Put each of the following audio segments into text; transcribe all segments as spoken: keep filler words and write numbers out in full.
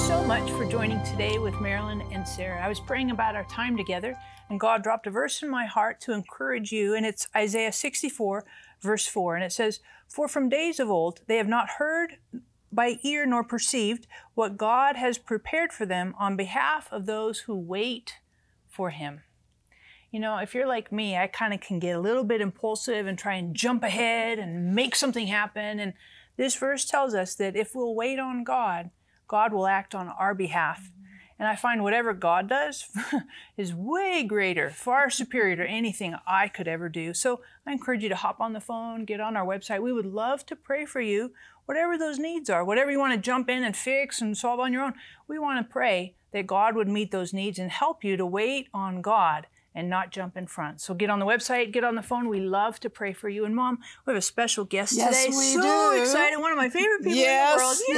so much for joining today with Marilyn and Sarah. I was praying about our time together, and God dropped a verse in my heart to encourage you, and it's Isaiah sixty-four, verse four, and it says, "For from days of old they have not heard by ear nor perceived what God has prepared for them on behalf of those who wait for Him." You know, if you're like me, I kind of can get a little bit impulsive and try and jump ahead and make something happen. And this verse tells us that if we'll wait on God, God will act on our behalf. And I find whatever God does is way greater, far superior to anything I could ever do. So I encourage you to hop on the phone, get on our website. We would love to pray for you, whatever those needs are, whatever you want to jump in and fix and solve on your own. We want to pray that God would meet those needs and help you to wait on God and not jump in front. So get on the website, get on the phone. We love to pray for you. And Mom, we have a special guest yes, today. We so do. excited. One of my favorite people yes, in the world. Yay!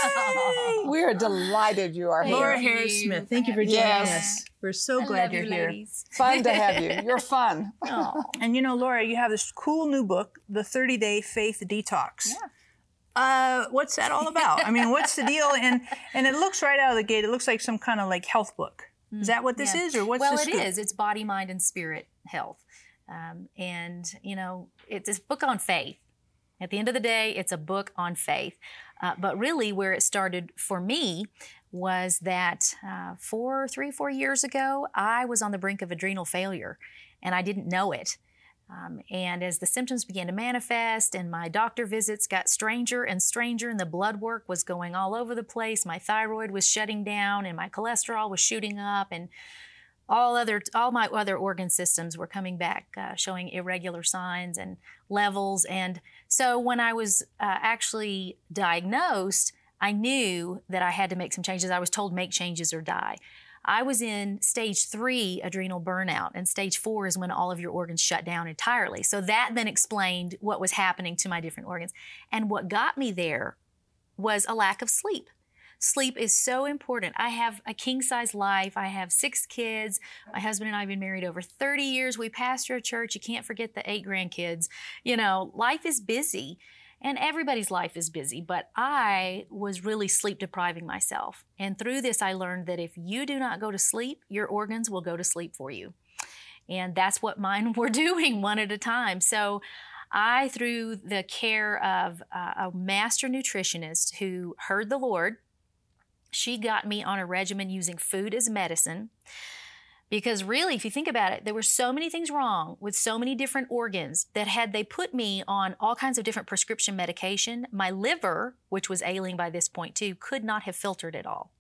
Yes. We are delighted you are Thank here. Laura Harris Smith, thank you for joining yes. us. We're so I glad love you're you, here. ladies. Fun to have you. You're fun. Oh. And you know, Laura, you have this cool new book, The thirty-day Faith Detox. Yeah. Uh, what's that all about? I mean, what's the deal? And and it looks right out of the gate, it looks like some kind of like health book. Is that what this Yeah. is, or what's well, this? Well, it is. It's body, mind, and spirit health. Um, and, you know, it's a book on faith. At the end of the day, it's a book on faith. Uh, but really where it started for me was that uh, four, three, four years ago, I was on the brink of adrenal failure, and I didn't know it. Um, and as the symptoms began to manifest and my doctor visits got stranger and stranger and the blood work was going all over the place, my thyroid was shutting down and my cholesterol was shooting up, and all other all my other organ systems were coming back uh, showing irregular signs and levels. And so when I was uh, actually diagnosed, I knew that I had to make some changes. I was told make changes or die. I was in stage three adrenal burnout, and stage four is when all of your organs shut down entirely. So that then explained what was happening to my different organs. And what got me there was a lack of sleep. Sleep is so important. I have a king-size life. I have six kids. My husband and I have been married over thirty years. We pastor a church. You can't forget the eight grandkids. You know, life is busy. And everybody's life is busy, but I was really sleep depriving myself. And through this, I learned that if you do not go to sleep, your organs will go to sleep for you. And that's what mine were doing one at a time. So I, through the care of uh, a master nutritionist who heard the Lord, she got me on a regimen using food as medicine. Because really, if you think about it, there were so many things wrong with so many different organs that had they put me on all kinds of different prescription medication, my liver, which was ailing by this point too, could not have filtered it all.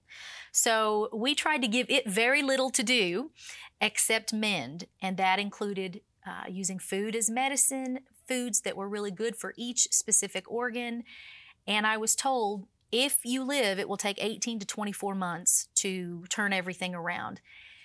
So we tried to give it very little to do except mend, and that included uh, using food as medicine, foods that were really good for each specific organ. And I was told, if you live, it will take eighteen to twenty-four months to turn everything around.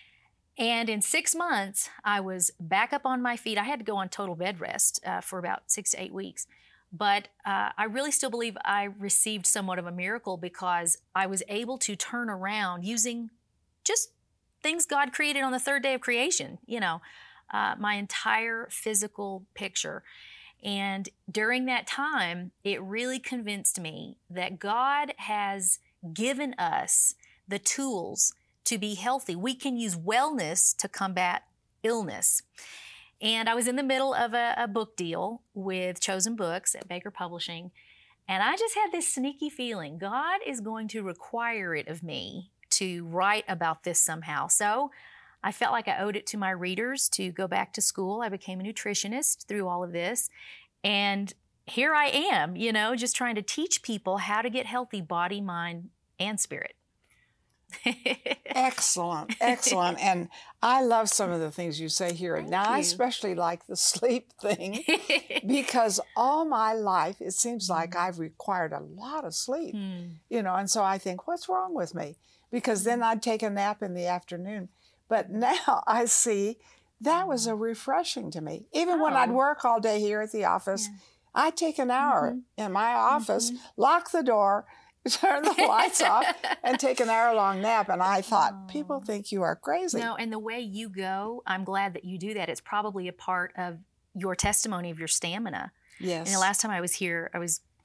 And in six months, I was back up on my feet. I had to go on total bed rest uh, for about six to eight weeks. But uh, I really still believe I received somewhat of a miracle because I was able to turn around using just things God created on the third day of creation, you know, uh, my entire physical picture. And during that time, it really convinced me that God has given us the tools to be healthy. We can use wellness to combat illness. And I was in the middle of a, a book deal with Chosen Books at Baker Publishing, and I just had this sneaky feeling God is going to require it of me to write about this somehow. So I felt like I owed it to my readers to go back to school. I became a nutritionist through all of this, and here I am, you know, just trying to teach people how to get healthy body, mind, and spirit. Excellent, excellent. And I love some of the things you say here. Thank now, I you. especially like the sleep thing because all my life, it seems like I've required a lot of sleep, Hmm. you know, and so I think, what's wrong with me? Because then I'd take a nap in the afternoon. But now I see that was a refreshing to me. Even when I'd Oh. work all day here at the office, Yeah. I'd take an hour Mm-hmm. in my office, lock the door, turn the lights off, and take an hour-long nap. And I thought, people think you are crazy. No, and the way you go, I'm glad that you do that. It's probably a part of your testimony of your stamina. Yes. And the last time I was here, I was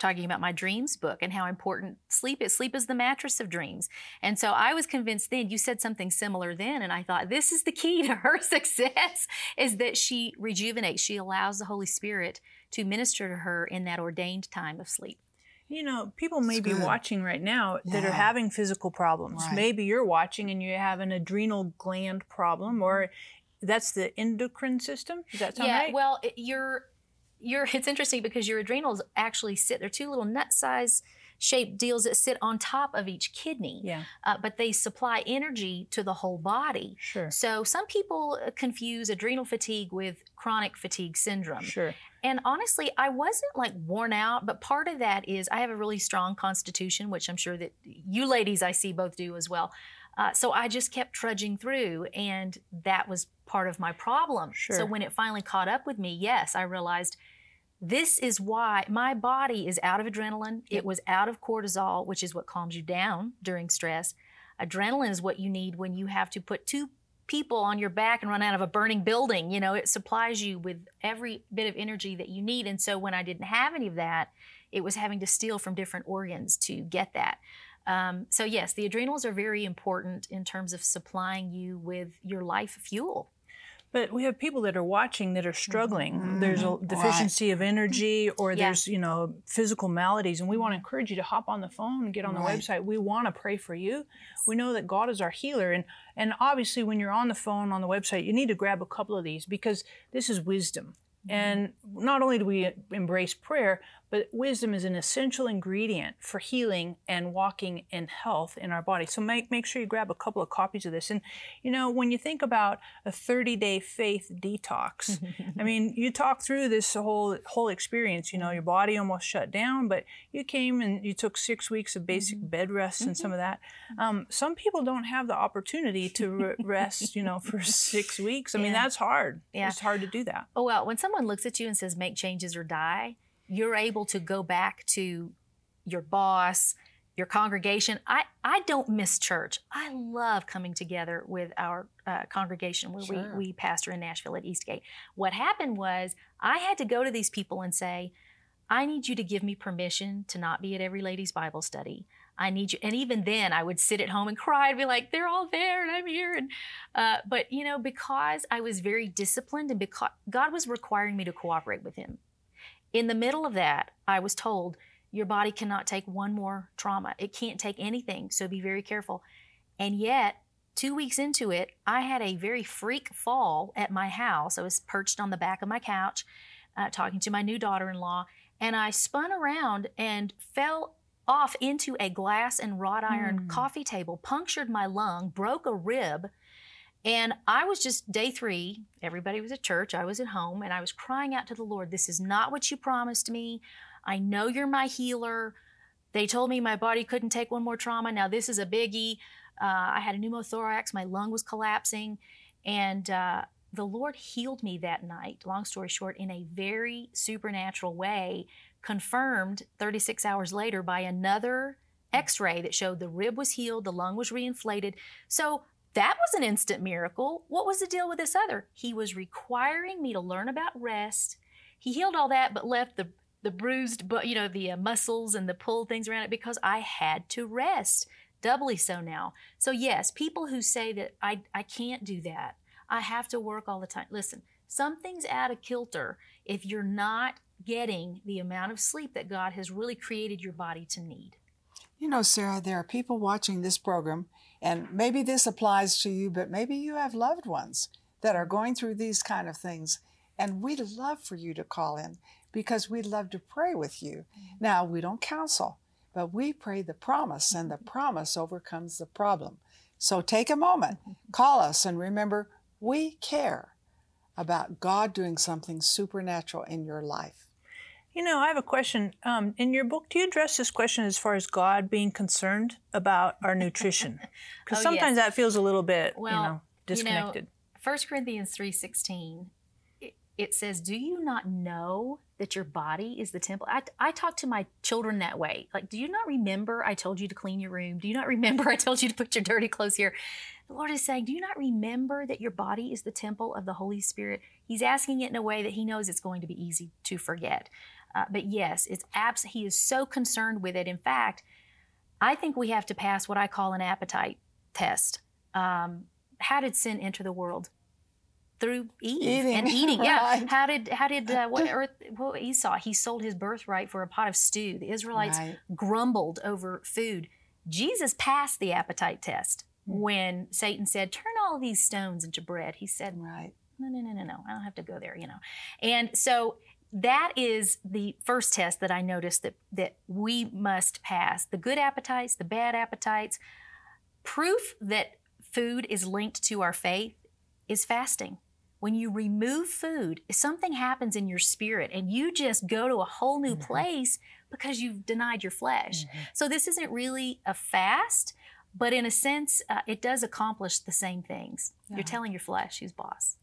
talking about my dreams book and how important sleep is. Sleep is the mattress of dreams. And so I was convinced then, you said something similar then, and I thought this is the key to her success, is that she rejuvenates. She allows the Holy Spirit to minister to her in that ordained time of sleep. You know, people may That's be good. watching right now that Yeah. are having physical problems. Right. Maybe you're watching and you have an adrenal gland problem, or that's the endocrine system. Does that sound yeah, right? well, it, you're, you're, it's interesting because your adrenals actually sit, they're two little nut-sized shaped deals that sit on top of each kidney. Yeah. Uh, but they supply energy to the whole body. Sure. So some people uh, confuse adrenal fatigue with chronic fatigue syndrome. Sure. And honestly, I wasn't like worn out, but part of that is I have a really strong constitution, which I'm sure that you ladies I see both do as well. Uh, so I just kept trudging through, and that was part of my problem. Sure. So when it finally caught up with me, yes, I realized this is why my body is out of adrenaline. It was out of cortisol, which is what calms you down during stress. Adrenaline is what you need when you have to put two people on your back and run out of a burning building. You know, it supplies you with every bit of energy that you need. And so when I didn't have any of that, it was having to steal from different organs to get that. Um, so yes, the adrenals are very important in terms of supplying you with your life fuel. But we have people that are watching that are struggling. Mhm. There's a Right. deficiency of energy, or Yeah. there's, you know, physical maladies. And we want to encourage you to hop on the phone and get on the Right. website. We want to pray for you. We know that God is our healer. And, and obviously, when you're on the phone, on the website, you need to grab a couple of these, because this is wisdom. And not only do we embrace prayer, but wisdom is an essential ingredient for healing and walking in health in our body. So make, make sure you grab a couple of copies of this. And, you know, when you think about a thirty-day faith detox, I mean, you talk through this whole whole experience. You know, your body almost shut down, but you came and you took six weeks of basic bed rest and some of that. Um, some people don't have the opportunity to re- rest, you know, for six weeks. I mean, Yeah. that's hard. Yeah. It's hard to do that. Oh, well, when someone looks at you and says, make changes or die, you're able to go back to your boss, your congregation. I, I don't miss church. I love coming together with our uh, congregation where Sure. we, we pastor in Nashville at Eastgate. What happened was I had to go to these people and say, I need you to give me permission to not be at every ladies' Bible study. I need you. And even then I would sit at home and cry and be like, they're all there and I'm here. And, uh, but you know, because I was very disciplined and because God was requiring me to cooperate with him. In the middle of that, I was told, your body cannot take one more trauma. It can't take anything, so be very careful. And yet, two weeks into it, I had a very freak fall at my house. I was perched on the back of my couch, uh, talking to my new daughter-in-law, and I spun around and fell off into a glass and wrought iron Hmm. coffee table, punctured my lung, broke a rib. And I was just day three, everybody was at church, I was at home, and I was crying out to the Lord, this is not what you promised me. I know you're my healer. They told me my body couldn't take one more trauma. Now this is a biggie. Uh, I had a pneumothorax, my lung was collapsing, and uh, the Lord healed me that night, long story short, in a very supernatural way, confirmed thirty-six hours later by another x-ray that showed the rib was healed, the lung was reinflated. So that was an instant miracle. What was the deal with this other? He was requiring me to learn about rest. He healed all that, but left the the bruised, but you know, the uh, muscles and the pulled things around it because I had to rest. Doubly so now. So yes, people who say that I I can't do that, I have to work all the time. Listen, something's out of kilter if you're not getting the amount of sleep that God has really created your body to need. You know, Sarah, there are people watching this program, and maybe this applies to you, but maybe you have loved ones that are going through these kind of things. And we'd love for you to call in because we'd love to pray with you. Now, we don't counsel, but we pray the promise, and the promise overcomes the problem. So take a moment, call us, and remember, we care about God doing something supernatural in your life. You know, I have a question. Um, in your book, do you address this question as far as God being concerned about our nutrition? Because Oh, sometimes yes. that feels a little bit, Well, you know, disconnected. You know, First Corinthians three sixteen, it, it says, do you not know that your body is the temple? I, I talk to my children that way. Like, do you not remember I told you to clean your room? Do you not remember I told you to put your dirty clothes here? The Lord is saying, do you not remember that your body is the temple of the Holy Spirit? He's asking it in a way that he knows it's going to be easy to forget. Uh, but yes, it's abs- he is so concerned with it. In fact, I think we have to pass what I call an appetite test. Um, how did sin enter the world? Through Eve Eating. and eating. Right. Yeah. How did how did uh, what earth what Esau? He sold his birthright for a pot of stew. The Israelites Right. grumbled over food. Jesus passed the appetite test when Satan said, "Turn all these stones into bread." He said, Right. "No, no, no, no, no. I don't have to go there." You know, and so that is the first test that I noticed that that we must pass: the good appetites, the bad appetites. Proof that food is linked to our faith is fasting. When you remove food, something happens in your spirit and you just go to a whole new Mm-hmm. place because you've denied your flesh. Mm-hmm. So this isn't really a fast, but in a sense, uh, it does accomplish the same things. Yeah. You're telling your flesh who's boss.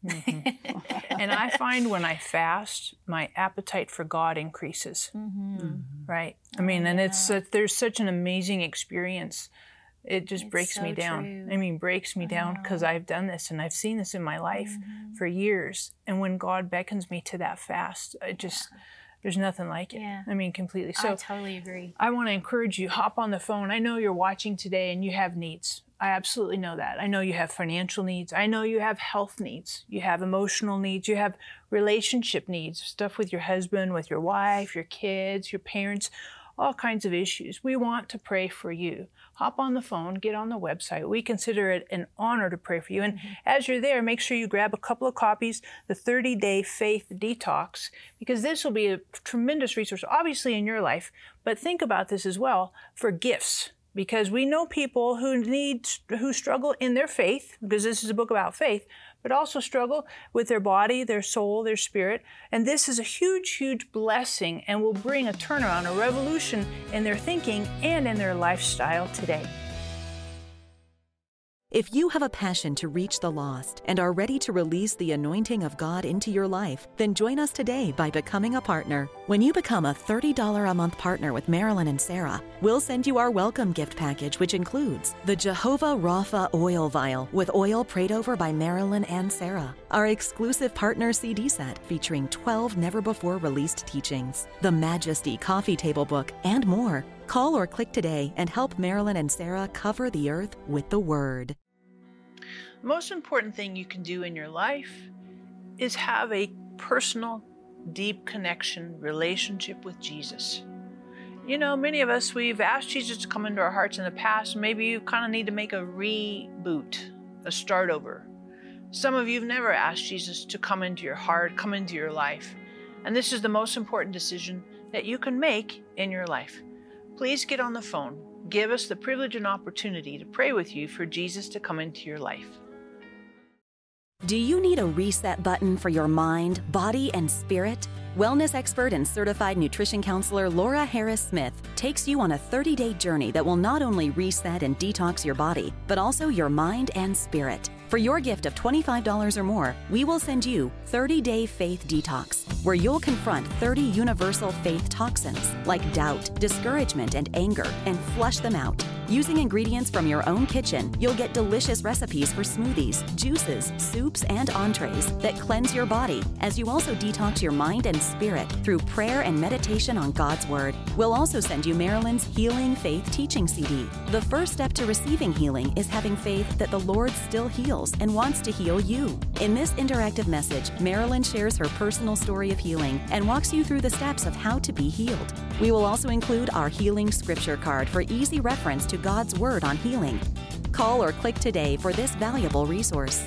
And I find when I fast, my appetite for God increases, Mm-hmm. right? I mean, and it's yeah. uh, there's such an amazing experience. It just It's breaks me so down. true. I mean, breaks me I down because know. I've done this and I've seen this in my life Mhm. for years. And when God beckons me to that fast, it just, there's nothing like it. Yeah. I mean, completely. I So totally agree. I want to encourage you, hop on the phone. I know you're watching today and you have needs. I absolutely know that. I know you have financial needs. I know you have health needs. You have emotional needs. You have relationship needs, stuff with your husband, with your wife, your kids, your parents, all kinds of issues. We want to pray for you. Hop on the phone, get on the website. We consider it an honor to pray for you. And as you're there, make sure you grab a couple of copies, the thirty-day Faith Detox, because this will be a tremendous resource, obviously in your life, but think about this as well for gifts. Because we know people who need, who struggle in their faith, because this is a book about faith, but also struggle with their body, their soul, their spirit. And this is a huge, huge blessing and will bring a turnaround, a revolution in their thinking and in their lifestyle today. If you have a passion to reach the lost and are ready to release the anointing of God into your life, then join us today by becoming a partner. When you become a thirty dollars a month partner with Marilyn and Sarah, we'll send you our welcome gift package, which includes the Jehovah Rapha oil vial with oil prayed over by Marilyn and Sarah, our exclusive partner C D set featuring twelve never-before-released teachings, the Majesty coffee table book, and more. Call or click today and help Marilyn and Sarah cover the earth with the Word. The most important thing you can do in your life is have a personal, deep connection, relationship with Jesus. You know, many of us, we've asked Jesus to come into our hearts in the past. Maybe you kind of need to make a reboot, a start over. Some of you have never asked Jesus to come into your heart, come into your life. And this is the most important decision that you can make in your life. Please get on the phone. Give us the privilege and opportunity to pray with you for Jesus to come into your life. Do you need a reset button for your mind, body, and spirit? Wellness expert and certified nutrition counselor Laura Harris Smith takes you on a thirty-day journey that will not only reset and detox your body, but also your mind and spirit. For your gift of twenty-five dollars or more, we will send you thirty-day Faith Detox, where you'll confront thirty universal faith toxins like doubt, discouragement, and anger, and flush them out. Using ingredients from your own kitchen, you'll get delicious recipes for smoothies, juices, soups, and entrees that cleanse your body, as you also detox your mind and spirit through prayer and meditation on God's Word. We'll also send you Marilyn's Healing Faith Teaching C D. The first step to receiving healing is having faith that the Lord still heals and wants to heal you. In this interactive message, Marilyn shares her personal story of healing and walks you through the steps of how to be healed. We will also include our healing scripture card for easy reference to God's Word on healing. Call or click today for this valuable resource.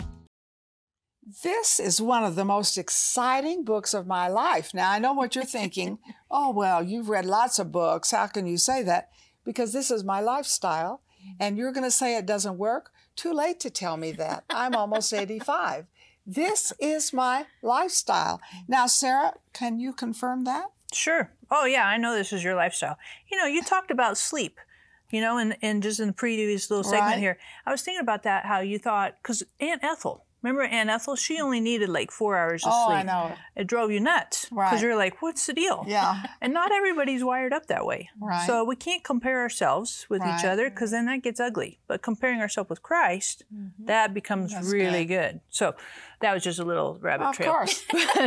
This is one of the most exciting books of my life. Now, I know what you're thinking. Oh, well, you've read lots of books. How can you say that? Because this is my lifestyle, and you're going to say it doesn't work? Too late to tell me that. I'm almost eighty-five. This is my lifestyle. Now, Sarah, can you confirm that? Sure. Oh, yeah, I know this is your lifestyle. You know, you talked about sleep, you know, and, and just in the previous little segment Right. here. I was thinking about that, how you thought, because Aunt Ethel, Remember Aunt Ethel? She only needed like four hours of Oh, sleep. I know. It drove you nuts. Right. Because you're like, what's the deal? Yeah. And not everybody's wired up that way. Right. So we can't compare ourselves with each Right. other because then that gets ugly. But comparing ourselves with Christ, Mm-hmm. that becomes That's really good. So that was just a little rabbit Of trail. course.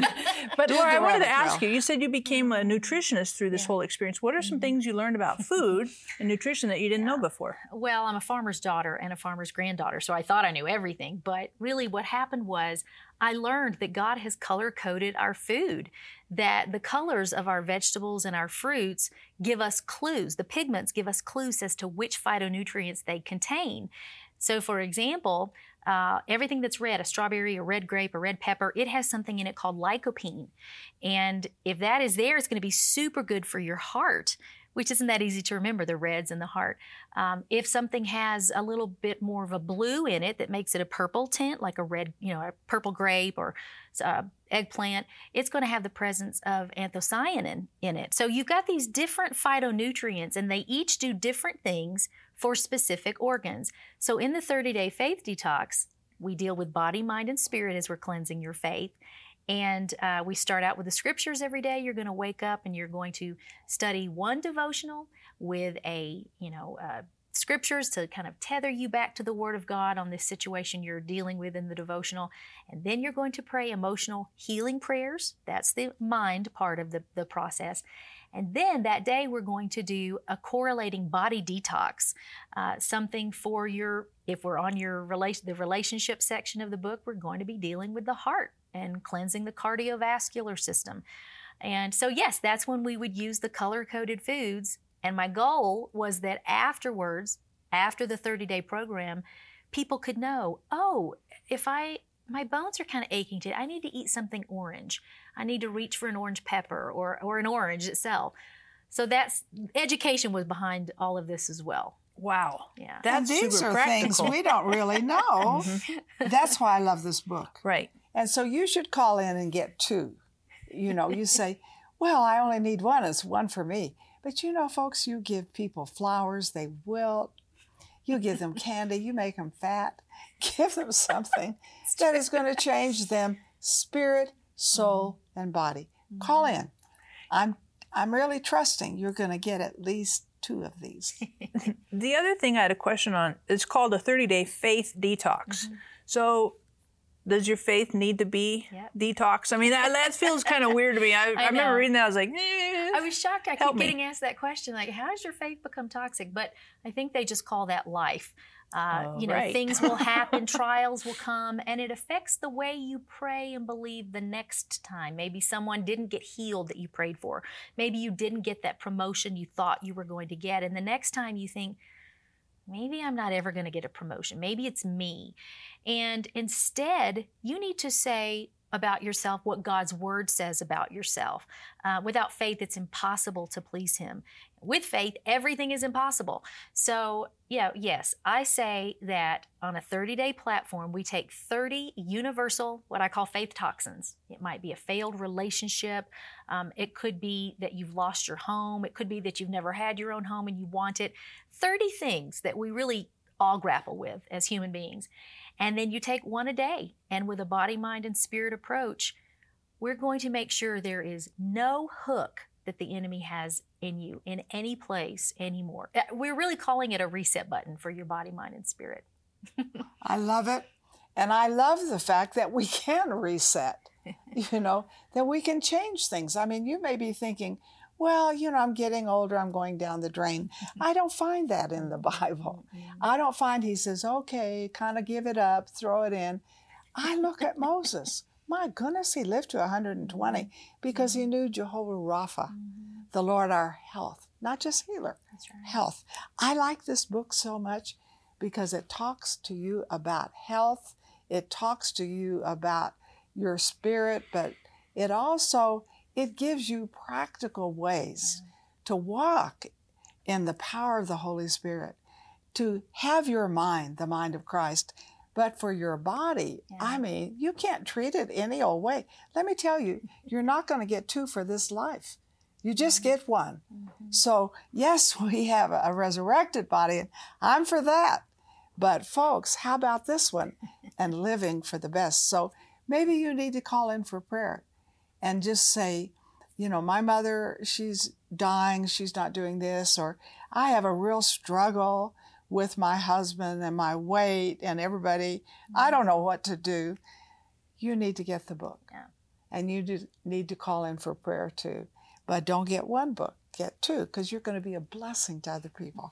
But Laura, I the wanted to rabbit ask trail. you, you said you became a nutritionist through this whole experience. What are some things you learned about food and nutrition that you didn't know before? Well, I'm a farmer's daughter and a farmer's granddaughter, so I thought I knew everything. But really what happened was I learned that God has color-coded our food, that the colors of our vegetables and our fruits give us clues. The pigments give us clues as to which phytonutrients they contain. So for example, uh, everything that's red, a strawberry, a red grape, a red pepper, it has something in it called lycopene. And if that is there, it's going to be super good for your heart, which isn't that easy to remember, the reds in the heart. Um, if something has a little bit more of a blue in it that makes it a purple tint, like a red, you know, a purple grape or uh, eggplant, it's going to have the presence of anthocyanin in it. So you've got these different phytonutrients, and they each do different things for specific organs. So in the thirty-day faith detox, we deal with body, mind, and spirit as we're cleansing your faith. And uh, we start out with the scriptures every day. You're going to wake up and you're going to study one devotional with a, you know, uh, scriptures to kind of tether you back to the Word of God on this situation you're dealing with in the devotional. And then you're going to pray emotional healing prayers. That's the mind part of the, the process. And then that day we're going to do a correlating body detox, uh, something for your, if we're on your relation, the relationship section of the book, we're going to be dealing with the heart and cleansing the cardiovascular system. And so yes, that's when we would use the color-coded foods. And my goal was that afterwards, after the thirty-day program, people could know, oh, if I, my bones are kind of aching today, I need to eat something orange. I need to reach for an orange pepper or, or an orange itself. So that's, education was behind all of this as well. Wow. Yeah. And That's these super are practical. things we don't really know. That's why I love this book. Right. And so you should call in and get two. You know, you say, well, I only need one. It's one for me. But you know, folks, you give people flowers, they wilt. You give them candy, you make them fat. Give them something that is going to change them spirit, soul, and body. Call in. I'm I'm really trusting you're going to get at least two of these. The other thing I had a question on, it's called a thirty-day faith detox. So does your faith need to be Yep. detox? I mean, that, that feels kind of weird to me. I, I, I remember know. reading that. I was like, eh. I was shocked. I Help keep me. getting asked that question, like, how does your faith become toxic? But I think they just call that life. Uh, Oh, you know, right. things will happen, trials will come, and it affects the way you pray and believe the next time. Maybe someone didn't get healed that you prayed for. Maybe you didn't get that promotion you thought you were going to get. And the next time you think, maybe I'm not ever going to get a promotion. Maybe it's me. And instead, you need to say about yourself what God's word says about yourself. Uh, without faith, it's impossible to please Him. With faith, everything is impossible. So, yeah, yes, I say that on a thirty-day platform, we take thirty universal, what I call faith toxins. It might be a failed relationship. Um, it could be that you've lost your home. It could be that you've never had your own home and you want it. thirty things that we really all grapple with as human beings. And then you take one a day. And with a body, mind, and spirit approach, we're going to make sure there is no hook that the enemy has in you in any place anymore. Uh, We're really calling it a reset button for your body, mind, and spirit. I love it. And I love the fact that we can reset, you know, that we can change things. I mean, you may be thinking, well, you know, I'm getting older, I'm going down the drain. I don't find that in the Bible. I don't find he says, okay, kind of give it up, throw it in. I look at Moses. My goodness, he lived to one hundred twenty because he knew Jehovah Rapha, the Lord our health, not just healer, That's right. health. I like this book so much because it talks to you about health. It talks to you about your spirit, but it also, it gives you practical ways to walk in the power of the Holy Spirit, to have your mind, the mind of Christ. But for your body, Yeah. I mean, you can't treat it any old way. Let me tell you, you're not going to get two for this life. You just get one. So, yes, we have a resurrected body, and I'm for that. But folks, how about this one? And living for the best. So maybe you need to call in for prayer and just say, you know, my mother, she's dying, she's not doing this, or I have a real struggle with my husband and my weight and everybody. I don't know what to do. You need to get the book. Yeah. And you do need to call in for prayer too. But don't get one book, get two, because you're going to be a blessing to other people.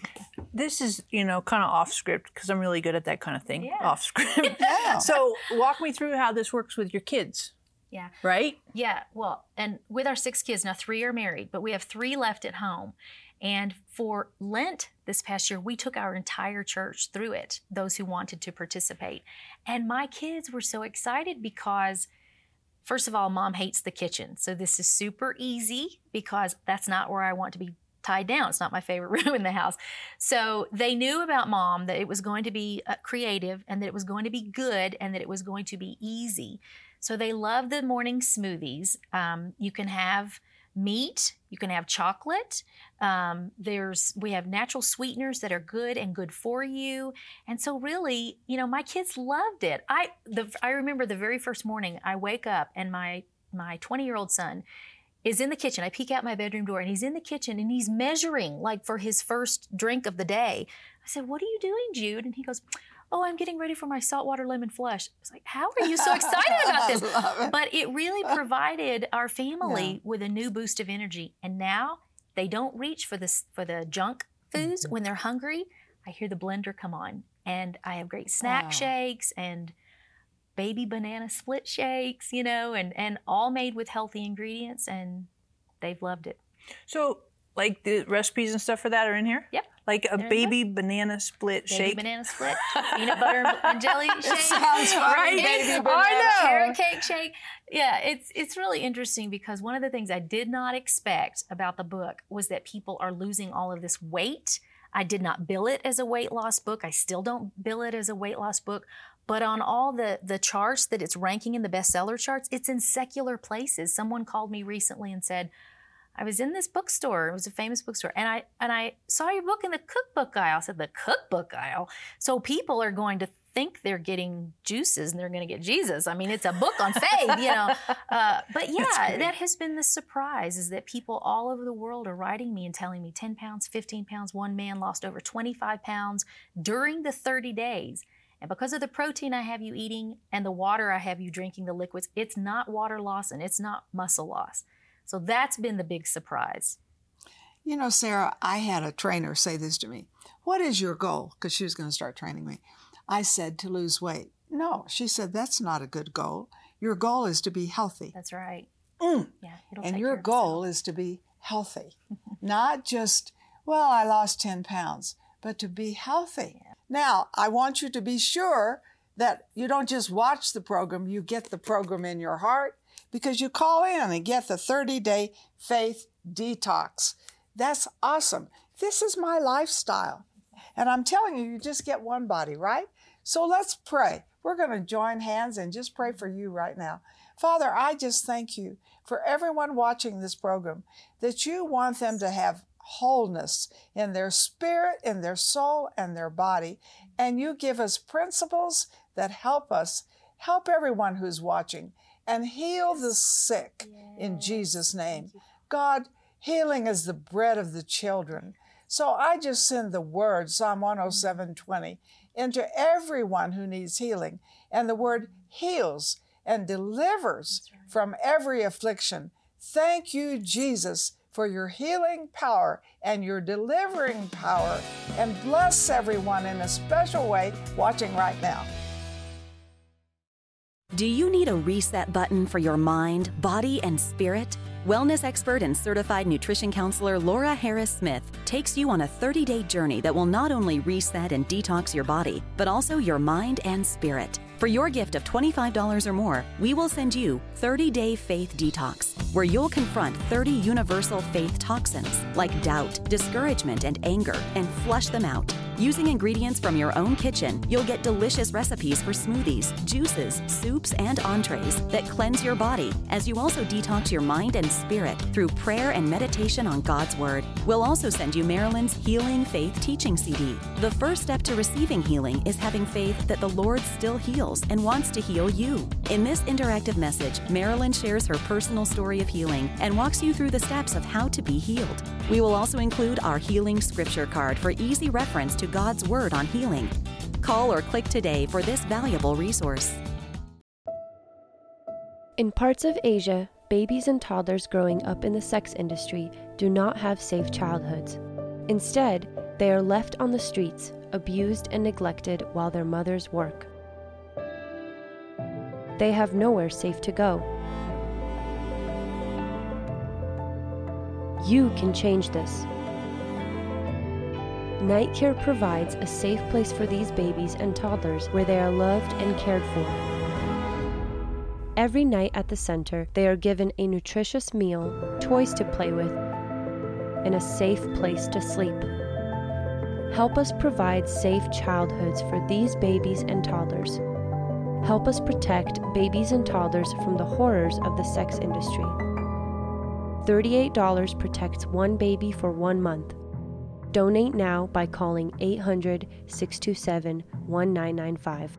This is, you know, kind of off script because I'm really good at that kind of thing, Yeah. off script. Yeah. So walk me through how this works with your kids, Yeah. right? Yeah, well, and with our six kids, now three are married, but we have three left at home. And for Lent this past year, we took our entire church through it, those who wanted to participate. And my kids were so excited because, first of all, Mom hates the kitchen. So this is super easy because that's not where I want to be tied down. It's not my favorite room in the house. So they knew about Mom that it was going to be uh, creative and that it was going to be good and that it was going to be easy. So they love the morning smoothies. Um, you can have meat, you can have chocolate. Um, there's we have natural sweeteners that are good and good for you. And so really, you know, my kids loved it. I the I remember the very first morning I wake up and my my twenty-year-old son is in the kitchen. I peek out my bedroom door and he's in the kitchen and he's measuring like for his first drink of the day. I said, "What are you doing, Jude?" And he goes, "Oh, I'm getting ready for my saltwater lemon flush." I was like, how are you so excited about this? It. But it really provided our family Yeah. with a new boost of energy. And now they don't reach for this for the junk foods Mm-hmm. when they're hungry. I hear the blender come on and I have great snack Wow. shakes and baby banana split shakes, you know, and, and all made with healthy ingredients, and they've loved it. So like the recipes and stuff for that are in here? Yep. Like a They're in baby banana split Baby shake? banana split, peanut butter and jelly shake. It sounds funny, Right? baby It's- banana. I know. Carrot cake shake. Yeah, it's it's really interesting because one of the things I did not expect about the book was that people are losing all of this weight. I did not bill it as a weight loss book. I still don't bill it as a weight loss book. But on all the, the charts that it's ranking in the bestseller charts, it's in secular places. Someone called me recently and said, I was in this bookstore. It was a famous bookstore. And I and I saw your book in the cookbook aisle. I said, the cookbook aisle? So people are going to think they're getting juices and they're going to get Jesus. I mean, it's a book on faith, you know. Uh, but yeah, that has been the surprise, is that people all over the world are writing me and telling me ten pounds, fifteen pounds. One man lost over twenty-five pounds during the thirty days. And because of the protein I have you eating and the water I have you drinking, the liquids, it's not water loss and it's not muscle loss. So that's been the big surprise. You know, Sarah, I had a trainer say this to me. What is your goal? Because she was going to start training me. I said to lose weight. No, she said, that's not a good goal. Your goal is to be healthy. That's right. Mm. Yeah, it'll And take your care of goal is to be healthy. Not just, well, I lost ten pounds, but to be healthy. Yeah. Now, I want you to be sure that you don't just watch the program, you get the program in your heart, because you call in and get the thirty-day faith detox. That's awesome. This is my lifestyle. And I'm telling you, you just get one body, right? So let's pray. We're going to join hands and just pray for you right now. Father, I just thank you for everyone watching this program, that you want them to have wholeness in their spirit, in their soul, and their body. And you give us principles that help us, help everyone who's watching, and heal the sick in Jesus' name. God, healing is the bread of the children. So I just send the word, Psalm one oh seven twenty, into everyone who needs healing. And the word heals and delivers from every affliction. Thank you, Jesus, for your healing power and your delivering power. And bless everyone in a special way watching right now. Do you need a reset button for your mind, body, and spirit? Wellness expert and certified nutrition counselor Laura Harris Smith takes you on a thirty-day journey that will not only reset and detox your body, but also your mind and spirit. For your gift of twenty-five dollars or more, we will send you thirty-day Faith Detox, where you'll confront thirty universal faith toxins like doubt, discouragement, and anger, and flush them out. Using ingredients from your own kitchen, you'll get delicious recipes for smoothies, juices, soups, and entrees that cleanse your body, as you also detox your mind and spirit through prayer and meditation on God's Word. We'll also send you Marilyn's Healing Faith Teaching C D. The first step to receiving healing is having faith that the Lord still heals and wants to heal you. In this interactive message, Marilyn shares her personal story of healing and walks you through the steps of how to be healed. We will also include our healing scripture card for easy reference to God's Word on healing. Call or click today for this valuable resource. In parts of Asia, babies and toddlers growing up in the sex industry do not have safe childhoods. Instead, they are left on the streets, abused and neglected while their mothers work. They have nowhere safe to go. You can change this. Night Care provides a safe place for these babies and toddlers where they are loved and cared for. Every night at the center, they are given a nutritious meal, toys to play with, and a safe place to sleep. Help us provide safe childhoods for these babies and toddlers. Help us protect babies and toddlers from the horrors of the sex industry. thirty-eight dollars protects one baby for one month. Donate now by calling eight hundred, six two seven, one nine nine five.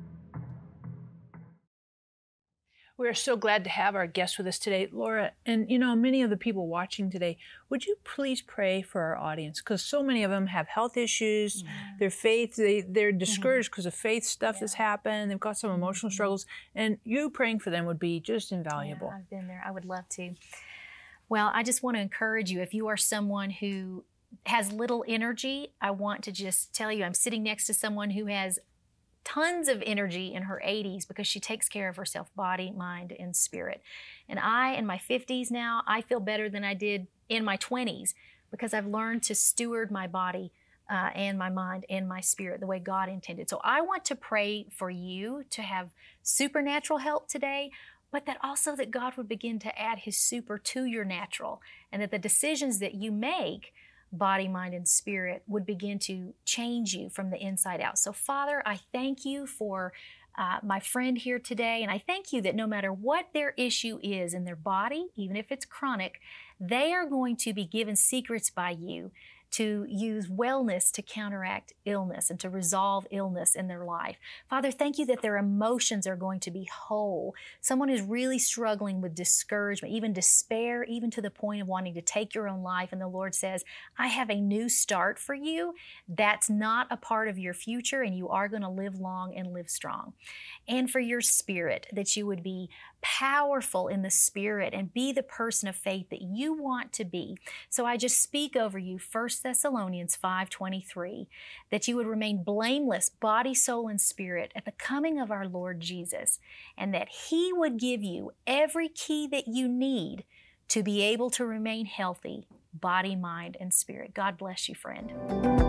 We're so glad to have our guest with us today, Laura. And, you know, many of the people watching today, would you please pray for our audience? Because so many of them have health issues, yeah. their faith, they, they're discouraged because mm-hmm. of faith stuff yeah. that's happened. They've got some emotional mm-hmm. struggles. And you praying for them would be just invaluable. Yeah, I've been there. I would love to. Well, I just want to encourage you, if you are someone who has little energy, I want to just tell you, I'm sitting next to someone who has tons of energy in her eighties because she takes care of herself, body, mind, and spirit. And I, in my fifties now, I feel better than I did in my twenties because I've learned to steward my body uh, and my mind and my spirit the way God intended. So I want to pray for you to have supernatural help today, but that also that God would begin to add His super to your natural, and that the decisions that you make, body, mind, and spirit, would begin to change you from the inside out. So Father, I thank you for uh, my friend here today, and I thank you that no matter what their issue is in their body, even if it's chronic, they are going to be given secrets by you to use wellness to counteract illness and to resolve illness in their life. Father, thank you that their emotions are going to be whole. Someone who's really struggling with discouragement, even despair, even to the point of wanting to take your own life, and the Lord says, I have a new start for you. That's not a part of your future, and you are going to live long and live strong. And for your spirit, that you would be powerful in the spirit and be the person of faith that you want to be. So I just speak over you, First Thessalonians five twenty-three, that you would remain blameless, body, soul, and spirit at the coming of our Lord Jesus, and that He would give you every key that you need to be able to remain healthy, body, mind, and spirit. God bless you, friend.